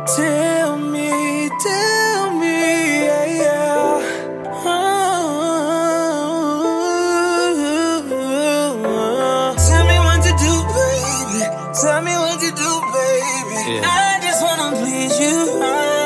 Tell me, yeah, yeah. Tell me what to do, baby. Tell me what to do, baby. Yeah. I just wanna please you.